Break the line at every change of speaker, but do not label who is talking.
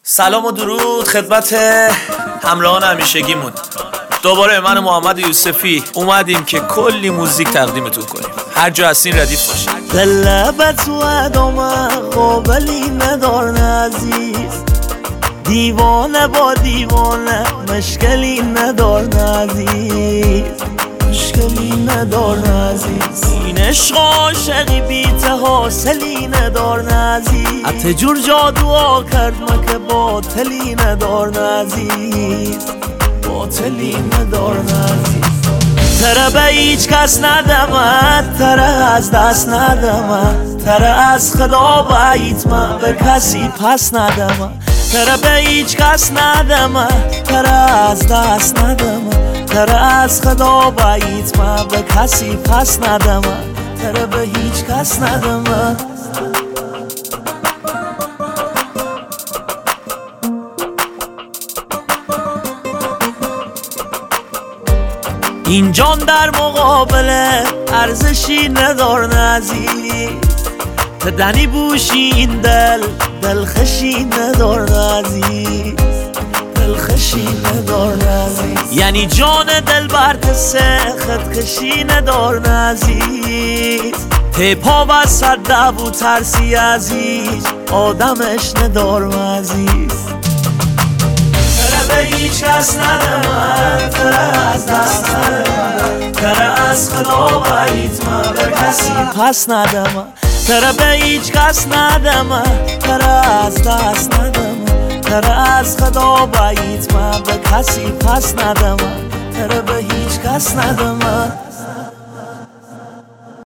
سلام و درود خدمت همراهان همیشگیمون. دوباره من و محمد یوسفی اومدیم که کلی موزیک تقدیمتون کنیم. هر جا هستین ردیف باشین.
لبت و ادامه قابلی ندار عزیز، دیوانه با دیوانه مشکلی ندار عزیز، مشکلی ندار عزیز. این عشق عاشقی بیت حاصلی ندار عزیز، حتی جور جادو کرد ما که باطلی ندار عزیز، باطلی ندار عزیز. تره به هیچ کس ندمد، تره از دست ندمد، تره از خدا باید من به کسی پس ندمد، تره به هیچ کس ندمد، تره از دست ندمد، تره از خدا باید من به کسی پس ندمد، تره به هیچ کس ندمد. این جان در مقابل ارزشی ندار عزیز، تدنی بوشی این دلخشی ندار عزیز، دلخشی ندار عزیز. یعنی جان دل برد سخت کشی ندار عزیز، پا و صدب و ترسی عزیز، آدمش ندار عزیز. تره به هیچ کس ندمد، تره از دست ندمد، تره از خدا باید من به کسی پس ندمد، تره به هیچ کس ندمد، تره از دست ندمد، تره از خدا باید من به کسی پس ندمد، تره به هیچ کس ندمد.